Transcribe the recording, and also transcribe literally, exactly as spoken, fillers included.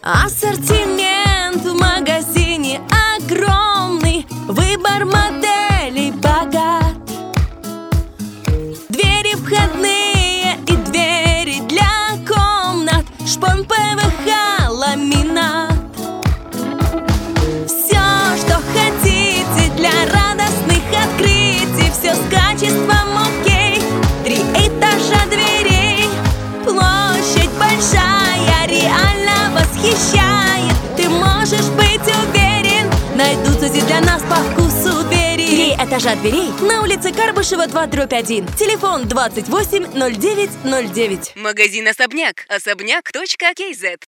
Ассортимент в магазине огромный, выбор моделей богат. Двери входные и двери для комнат, шпон ПВХ, ламинат. Все, что хотите для радостных открытий, все с качеством окей. Три этажа дверей, площадь большая, реально восхищает. Ты можешь быть уверен, найдутся здесь для нас по вкусу двери. Три этажа дверей на улице Карбышева, два дробь один. Телефон двадцать восемь ноль девять ноль девять. Магазин «Особняк». Особняк точка кей зет.